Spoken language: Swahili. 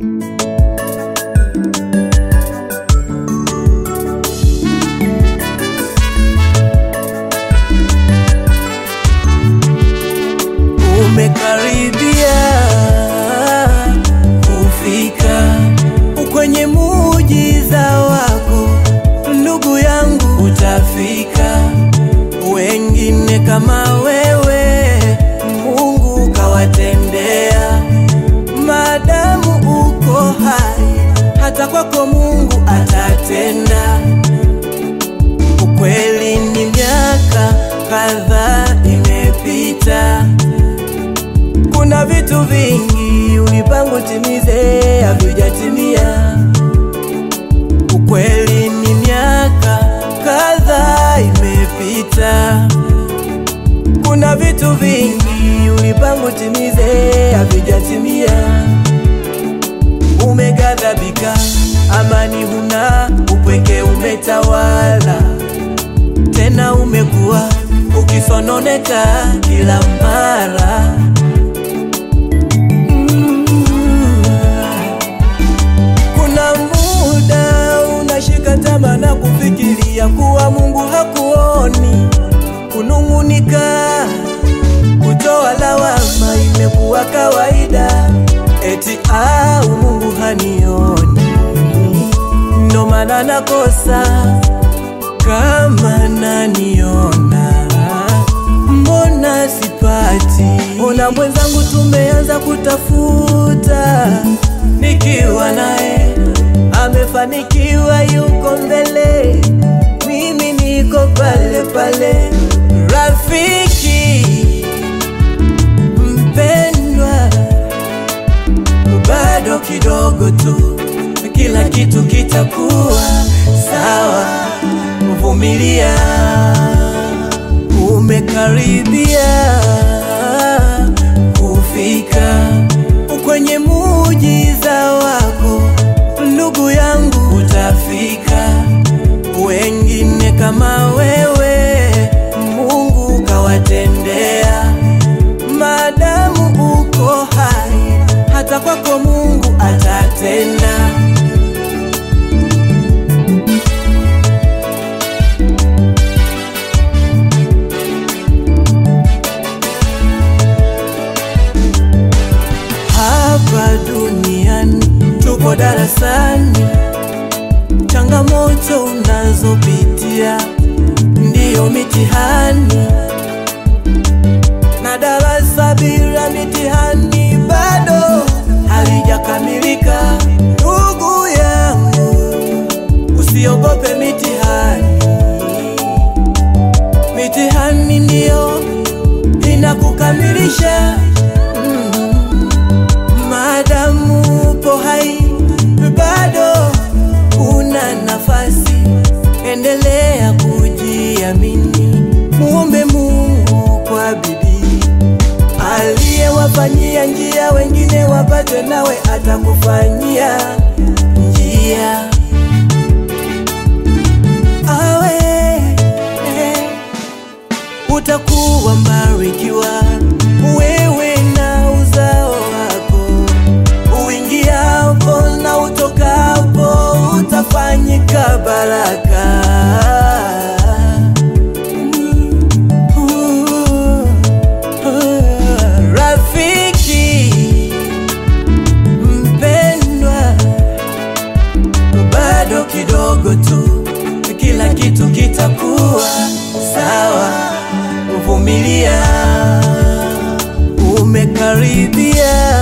Umekaribia kufika kwenye muujiza wako, ndugu yangu, utafika. Wengine kama wewe Mungu kawatendea, madamu uko hai, hata kwako Mungu atatenda. Ukweli ni miaka kadhaa imepita, kuna vitu vingi ulipanga utimize havijatimia. Ukweli ni miaka kadhaa imepita, kuna vitu vingi ulipanga utimize havijatimia. Umeghadhabika, amani huna, upweke umetawala, tena umekuwa ukisononeka kila mara. Kuna muda unashika tamaa na kufikiria kuwa Mungu hakuoni, kunung'unika, kutoa lawama imekuwa kawaida, eti Mungu hanioni, ndo maana nakosa. Kama naniona, mbona sipati? Ona mwenzangu tumeanza kutafuta, nikiwa naye amefanikiwa, yuko mbele, mimi niko pale pale. Rafiki mpendwa, bado kidogo tu, kila kitu kitakuwa sawa, vumilia. Umekaribia kufika kwenye muujiza wako, ndugu yangu, utafika. Wengine kama wewe Mungu kawatendea, madamu uko hai, hata kwako Mungu atatenda. Hapa duniani tupo darasani, changamoto unazopitia ndiyo mitihani, na darasa bila mitihani bado halijakamilika. Ndugu yangu, usiogope mitihani, mitihani ndiyo inakukamilisha. Madamu upo hai, bado una nafasi, endelea kujiamini, muombe Mungu kwa bidii. Aliyewafanyia njia wengine wapate, nawe atakufanyia njia. Utakuwa mbarikiwa wewe na uzao wako, uingiapo na utokapo utafanyika baraka. Rafiki mpendwa, bado kidogo tu, kila kitu kitakuwa sawa, vumilia. Umekaribia